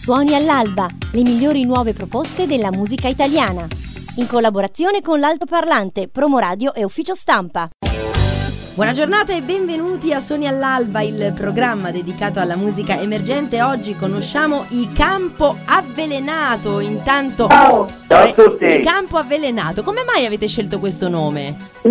Suoni all'alba, le migliori nuove proposte della musica italiana. In collaborazione con l'Altoparlante, Promoradio e Ufficio Stampa. Buona giornata e benvenuti a Suoni all'alba, il programma dedicato alla musica emergente. Oggi conosciamo i Campo Avvelenato. Intanto, ciao a tutti. Campo Avvelenato, come mai avete scelto questo nome? Il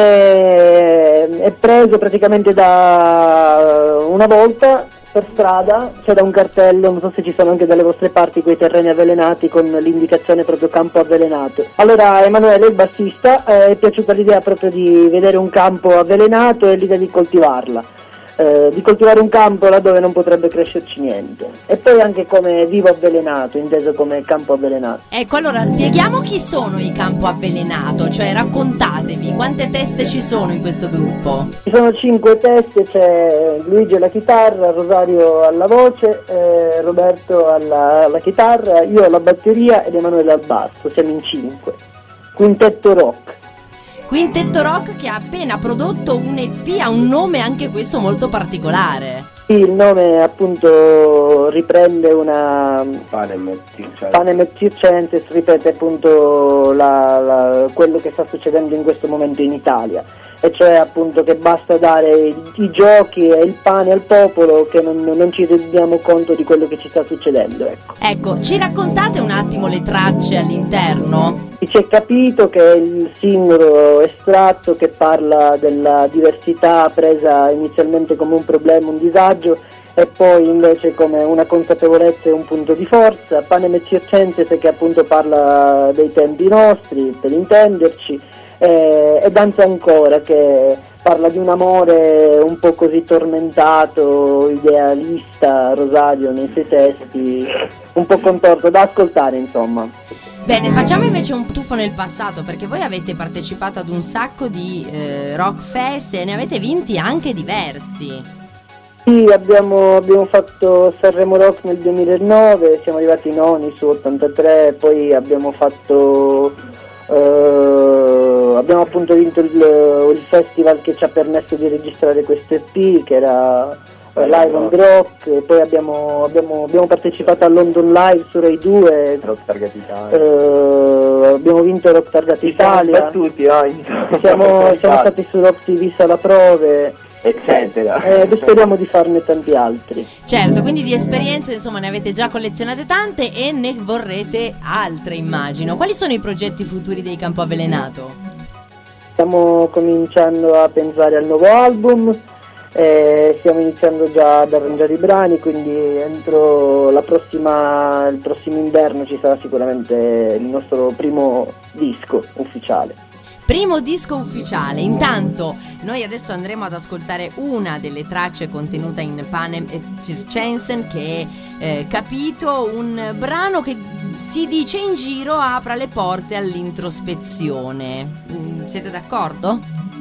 nome è preso praticamente da una volta per strada, c'è da un cartello, non so se ci sono anche dalle vostre parti quei terreni avvelenati con l'indicazione proprio campo avvelenato. Allora Emanuele, il bassista, è piaciuta l'idea proprio di vedere un campo avvelenato e l'idea di coltivarla. Di coltivare un campo laddove non potrebbe crescerci niente, e poi anche come vivo avvelenato, inteso come campo avvelenato. Ecco, allora spieghiamo chi sono i Campo Avvelenato, cioè raccontatevi quante teste ci sono in questo gruppo. Ci sono 5 teste, c'è Luigi alla chitarra, Rosario alla voce, Roberto alla chitarra, io alla batteria ed Emanuele al basso, siamo in 5. Quintetto rock. Quintetto Rock che ha appena prodotto un EP, ha un nome anche questo molto particolare. Sì, il nome appunto riprende una Panem et Circenses, ripete appunto quello che sta succedendo in questo momento in Italia, e cioè appunto che basta dare i giochi e il pane al popolo che non ci rendiamo conto di quello che ci sta succedendo. Ecco, ci raccontate un attimo le tracce all'interno? Si è capito che è il singolo estratto che parla della diversità presa inizialmente come un problema, un disagio, e poi invece come una consapevolezza e un punto di forza. Panem et Circenses che appunto parla dei tempi nostri, per intenderci, e Danza ancora che parla di un amore un po' così tormentato, idealista, Rosario nei suoi testi, un po' contorto, da ascoltare insomma. Bene, facciamo invece un tuffo nel passato, perché voi avete partecipato ad un sacco di rock fest e ne avete vinti anche diversi. Sì, abbiamo fatto Sanremo Rock nel 2009, siamo arrivati noni su 83, poi abbiamo appunto vinto il festival che ci ha permesso di registrare questo EP, che era Live on Rock. Poi abbiamo partecipato a London Live su Rai 2, Rock Target Italia, abbiamo vinto Rock Target Italia, siamo stati su Rock TV Sala Prove, eccetera, e speriamo di farne tanti altri. Certo, quindi di esperienze insomma ne avete già collezionate tante e ne vorrete altre, immagino. Quali sono i progetti futuri dei Campo Avvelenato? Stiamo cominciando a pensare al nuovo album, stiamo iniziando già ad arrangiare i brani, quindi entro il prossimo inverno ci sarà sicuramente il nostro primo disco ufficiale. Primo disco ufficiale. Intanto noi adesso andremo ad ascoltare una delle tracce contenuta in Panem et Circenses, che è Capito, un brano che si dice in giro apra le porte all'introspezione. Siete d'accordo?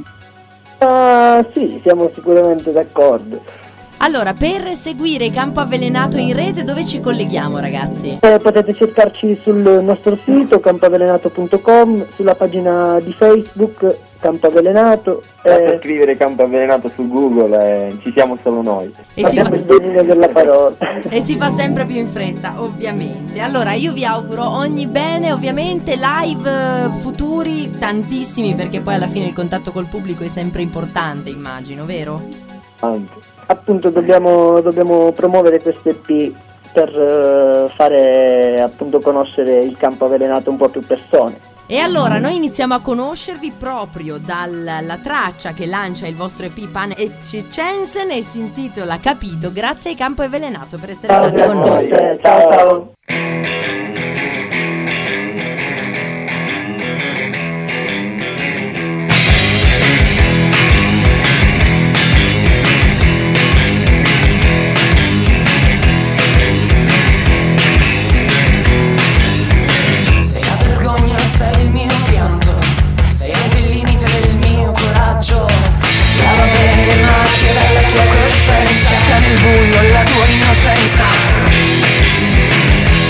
Sì, siamo sicuramente d'accordo. Allora, per seguire Campo Avvelenato in rete, dove ci colleghiamo, ragazzi? Potete cercarci sul nostro sito campoavvelenato.com, sulla pagina di Facebook Campo Avvelenato. Basta scrivere Campo Avvelenato su Google, ci siamo solo noi. E si fa il dominio della parola. E si fa sempre più in fretta, ovviamente. Allora, io vi auguro ogni bene, ovviamente, live futuri tantissimi, perché poi alla fine il contatto col pubblico è sempre importante, immagino, vero? Anche. Appunto dobbiamo promuovere questo EP per fare appunto conoscere il Campo Avvelenato un po' più persone. E allora noi iniziamo a conoscervi proprio dalla traccia che lancia il vostro EP Panem et Circenses e si intitola Capito. Grazie ai Campo Avvelenato per essere stati con noi. Ciao. Nel buio la tua innocenza.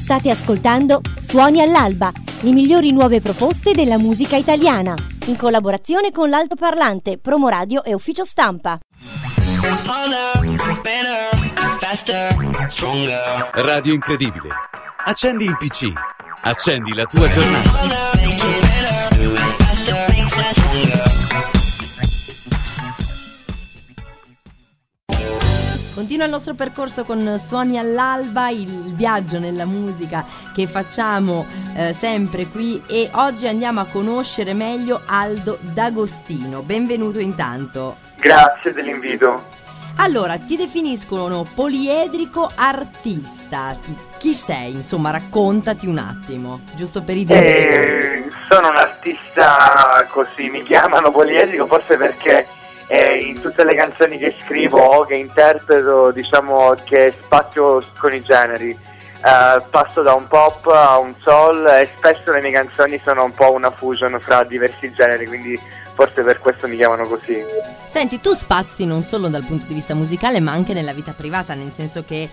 State ascoltando Suoni all'alba, le migliori nuove proposte della musica italiana, in collaborazione con l'Altoparlante, Promoradio e Ufficio Stampa. Radio Incredibile. Accendi il PC. Accendi la tua giornata. Continua il nostro percorso con Suoni all'alba, il viaggio nella musica che facciamo sempre qui, e oggi andiamo a conoscere meglio Aldo D'Agostino. Benvenuto intanto. Grazie dell'invito. Allora, ti definiscono poliedrico artista. Chi sei? Insomma, raccontati un attimo, giusto per identificare. Sono un artista, così mi chiamano poliedrico, forse perché in tutte le canzoni che scrivo o che interpreto, diciamo che spazio con i generi. Passo da un pop a un soul e spesso le mie canzoni sono un po' una fusion fra diversi generi, quindi forse per questo mi chiamano così. Senti, tu spazi non solo dal punto di vista musicale ma anche nella vita privata, nel senso che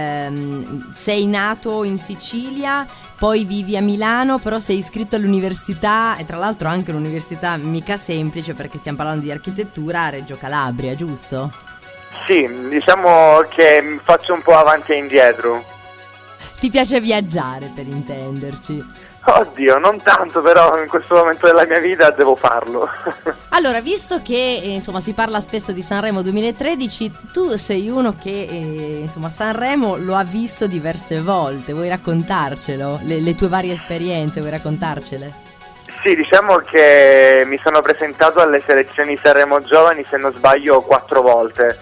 sei nato in Sicilia, poi vivi a Milano, però sei iscritto all'università, e tra l'altro anche un'università mica semplice perché stiamo parlando di architettura, a Reggio Calabria, giusto? Sì, diciamo che faccio un po' avanti e indietro. Ti piace viaggiare, per intenderci? Oddio, non tanto, però in questo momento della mia vita devo farlo. Allora, visto che insomma si parla spesso di Sanremo 2013, tu sei uno che insomma Sanremo lo ha visto diverse volte. Vuoi raccontarcelo? Le tue varie esperienze, vuoi raccontarcele? Sì, diciamo che mi sono presentato alle selezioni Sanremo Giovani, se non sbaglio, 4 volte.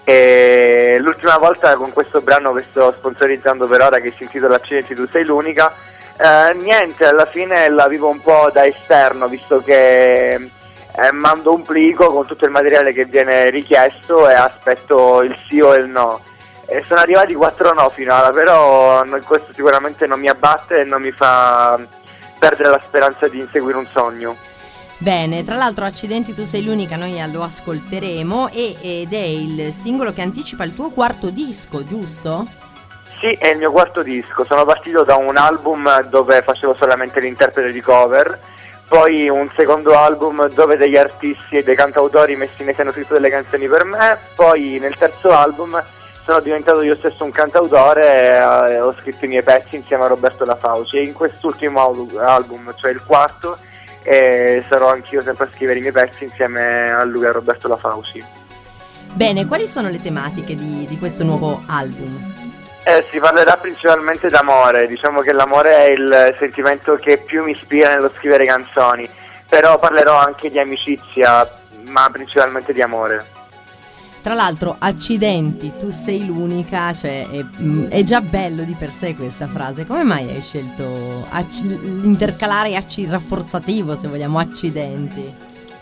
E l'ultima volta con questo brano che sto sponsorizzando per ora, che si intitola Accidenti, tu sei l'unica, niente, alla fine la vivo un po' da esterno, visto che mando un plico con tutto il materiale che viene richiesto e aspetto il sì o il no. E sono arrivati 4 no finora, però questo sicuramente non mi abbatte e non mi fa perdere la speranza di inseguire un sogno. Bene, tra l'altro Accidenti, tu sei l'unica, noi lo ascolteremo ed è il singolo che anticipa il tuo 4º disco, giusto? Sì, è il mio 4º disco. Sono partito da un album dove facevo solamente l'interprete di cover, poi un secondo album dove degli artisti e dei cantautori messinesi hanno scritto delle canzoni per me, poi nel terzo album sono diventato io stesso un cantautore e ho scritto i miei pezzi insieme a Roberto La Fauci, e in quest'ultimo album, cioè il 4º, sarò anch'io sempre a scrivere i miei pezzi insieme a lui, a Roberto La Fauci. Bene, quali sono le tematiche di questo nuovo album? Si parlerà principalmente d'amore, diciamo che l'amore è il sentimento che più mi ispira nello scrivere canzoni, però parlerò anche di amicizia, ma principalmente di amore. Tra l'altro, Accidenti, tu sei l'unica, cioè è già bello di per sé questa frase. Come mai hai scelto l'intercalare rafforzativo, se vogliamo, accidenti?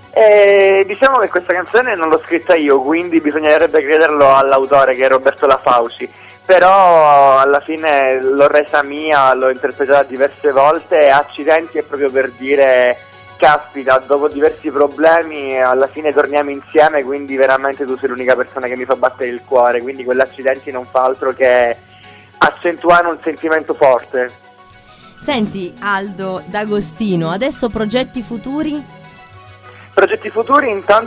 Diciamo che questa canzone non l'ho scritta io, quindi bisognerebbe crederlo all'autore, che è Roberto La Fauci, però alla fine l'ho resa mia, l'ho interpretata diverse volte, e accidenti è proprio per dire: caspita, dopo diversi problemi alla fine torniamo insieme, quindi veramente tu sei l'unica persona che mi fa battere il cuore, quindi quell'accidenti non fa altro che accentuare un sentimento forte. Senti Aldo D'Agostino, adesso progetti futuri? Progetti futuri,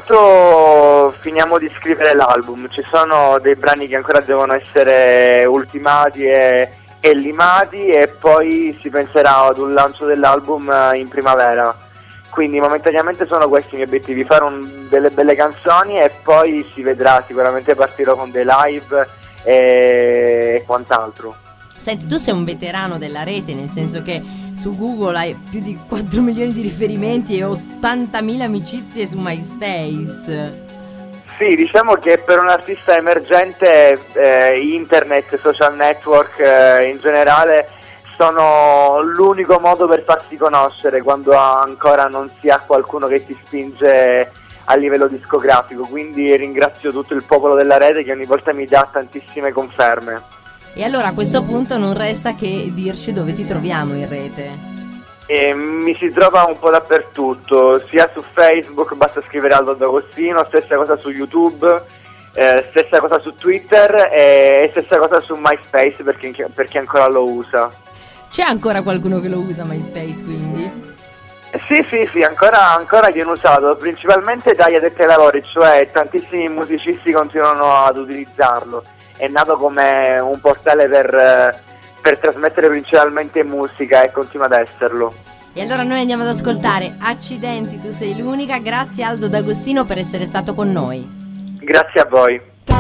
intanto finiamo di scrivere l'album, ci sono dei brani che ancora devono essere ultimati e limati, e poi si penserà ad un lancio dell'album in primavera. Quindi momentaneamente sono questi i miei obiettivi: fare delle belle canzoni e poi si vedrà, sicuramente partirò con dei live e quant'altro. Senti, tu sei un veterano della rete, nel senso che su Google hai più di 4 milioni di riferimenti e 80.000 amicizie su MySpace. Sì, diciamo che per un artista emergente internet, social network in generale sono l'unico modo per farsi conoscere quando ancora non si ha qualcuno che ti spinge a livello discografico, quindi ringrazio tutto il popolo della rete che ogni volta mi dà tantissime conferme. E allora a questo punto non resta che dirci dove ti troviamo in rete. Mi si trova un po' dappertutto, sia su Facebook, basta scrivere Aldo D'Agostino, stessa cosa su YouTube, stessa cosa su Twitter e stessa cosa su MySpace per chi ancora lo usa. C'è ancora qualcuno che lo usa MySpace, quindi? Sì, ancora viene usato, principalmente dagli addetti ai lavori, cioè tantissimi musicisti continuano ad utilizzarlo. È nato come un portale per trasmettere principalmente musica e continua ad esserlo. E allora noi andiamo ad ascoltare Accidenti, tu sei l'unica. Grazie Aldo D'Agostino per essere stato con noi. Grazie a voi.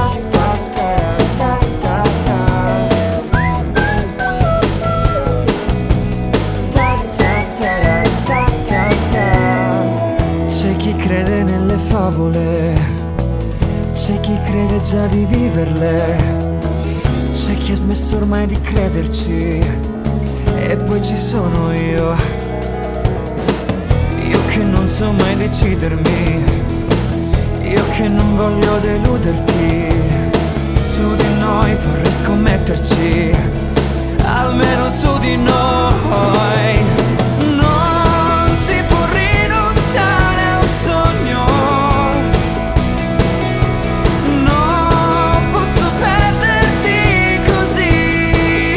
C'è chi crede nelle favole, c'è chi crede già di viverle, c'è chi ha smesso ormai di crederci, e poi ci sono io che non so mai decidermi, io che non voglio deluderti. Su di noi vorrei scommetterci, almeno su di noi. Non si può rinunciare a un sogno, non posso perderti così.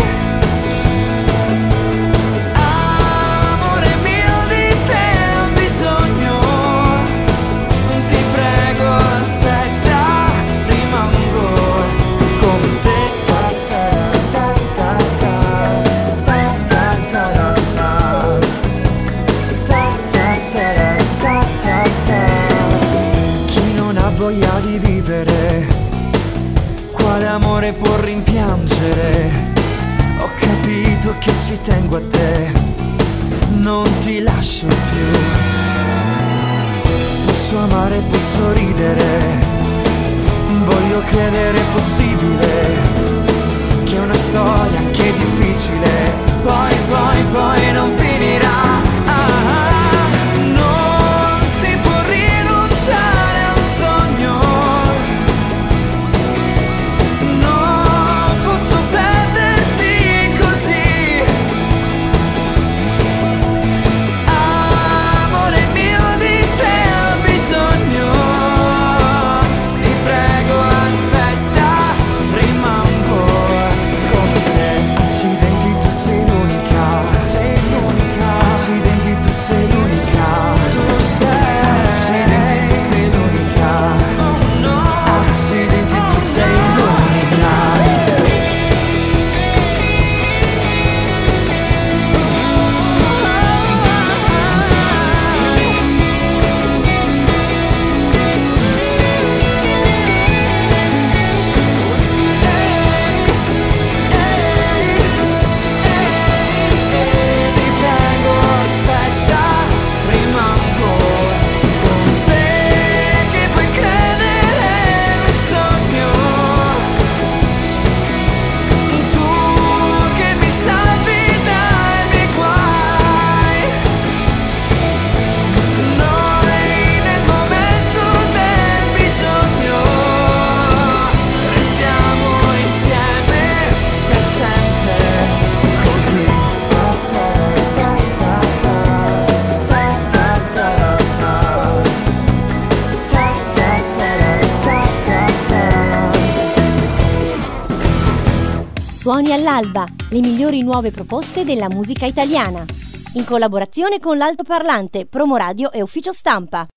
Amore mio, di te ho bisogno, ti prego aspetta, rimango con te. Chi non ha voglia di vivere, quale amore può rimpiangere? Ho capito che ci tengo a te, non ti lascio più. Posso amare, posso ridere, voglio credere possibile, che è una storia anche difficile, poi non finirà. Non si può rinunciare a un sogno, non posso perderti così. Amore mio, di te ho bisogno, ti prego aspetta, rimango con te. Accidenti, tu sei l'unica, sei l'unica. Accidenti, tu sei l'unica, tu sei. Accidenti, tu sei l'unica, oh no. Accidenti, tu sei l'unica. Ti prego aspetta, rimango con te, che puoi credere nel sogno, tu che mi salvi dai miei guai. Noi nel momento del bisogno restiamo insieme per sempre, così. Suoni all'alba, le migliori nuove proposte della musica italiana. In collaborazione con l'altoparlante, Promoradio e Ufficio Stampa.